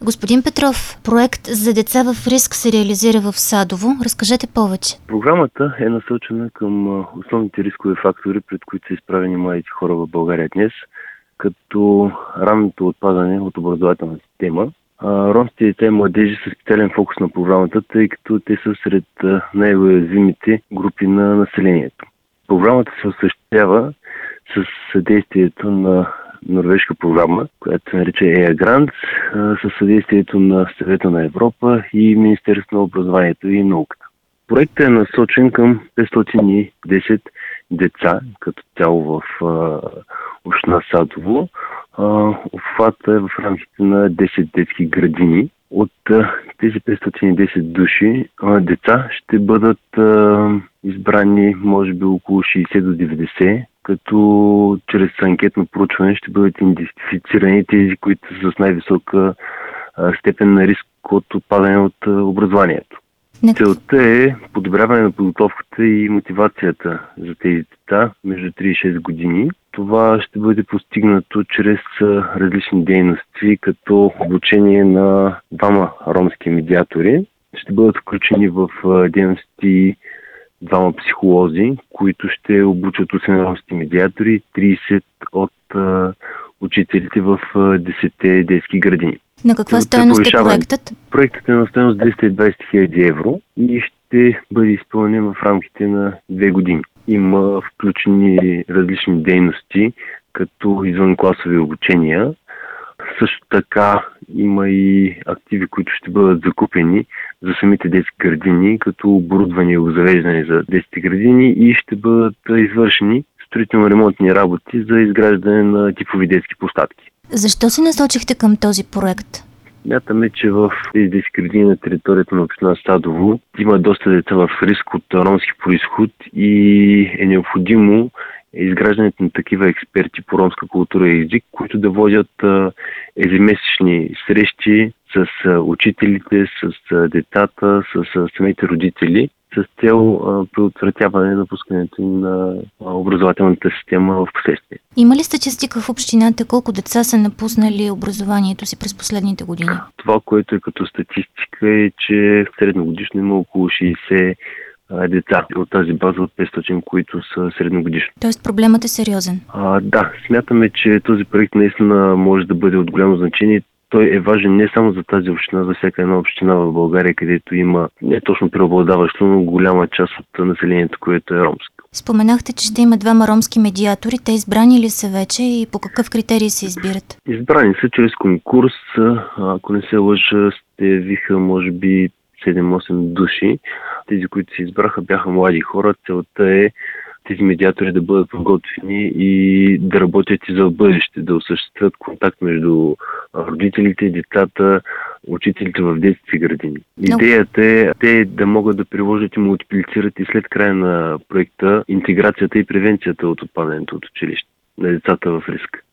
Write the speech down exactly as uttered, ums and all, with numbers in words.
Господин Петров, проект за деца в риск се реализира в Садово. Разкажете повече. Програмата е насочена към основните рискови фактори, пред които са изправени младите хора в България днес, като ранното отпадане от образователна система. Ромските деца и младежи са специален фокус на програмата, тъй като те са сред най-уязвимите групи на населението. Програмата се осъществява с съдействието на норвежка програма, която се нарича Ея Грантс, със съдействието на Съвета на Европа и Министерството на образованието и науката. Проектът е насочен към петстотин и десет деца, като цяло в община Садово. Обхватът е в рамките на десет детски градини. От тези петстотин и десет души деца ще бъдат избрани може би около шейсет до деветдесет, като чрез анкетно проучване ще бъдат идентифицирани тези, които са с най-висока степен на риск от отпадане от образованието. Целта е подобряване на подготовката и мотивацията за тези деца между три и шест години. Това ще бъде постигнато чрез различни дейности, като обучение на двама ромски медиатори. Ще бъдат включени в дейности двама психолози, които ще обучат осем ромски медиатори, трийсет от учителите в десетте детски градини. На каква стойност е проектът? Проектът е на стойност двеста и двайсет хиляди евро и ще бъде изпълнен в рамките на две години. Има включени различни дейности, като извънкласови обучения. Също така има и активи, които ще бъдат закупени за самите детски градини, като оборудване и обзавеждане за детски градини и ще бъдат извършени строително-ремонтни работи за изграждане на типови детски площадки. Защо се насочихте към този проект? Смятаме, че в тези детски градини на територията на община Садово има доста деца в риск от ромски произход и е необходимо изграждането на такива експерти по ромска култура и език, които да водят ежемесечни срещи с учителите, с децата, с самите родители, с цел предотвратяване на напускането на образователната система в последствие. Има ли статистика в общината колко деца са напуснали образованието си през последните години? Това, което е като статистика, е, че средногодишно има около шейсет деца от тази база от петстотин, които са средногодишни. Тоест проблемът е сериозен? А, да, смятаме, че този проект наистина може да бъде от голямо значение. Той е важен не само за тази община, за всяка една община в България, където има не точно преобладаващо, но голяма част от населението, което е ромско. Споменахте, че ще има двама ромски медиатори. Те избрани ли са вече и по какъв критерий се избират? Избрани са чрез конкурс. Ако не се лъжа, се явиха може би седем-осем души. Тези, които се избраха, бяха млади хора. Целта е тези медиатори да бъдат подготвени и да работят и за бъдеще, да осъществят контакт между родителите, децата, учителите в детските градини. Но... Идеята е те да могат да приложат и мултиплицират и след края на проекта интеграцията и превенцията от отпадането от училище на децата в риск.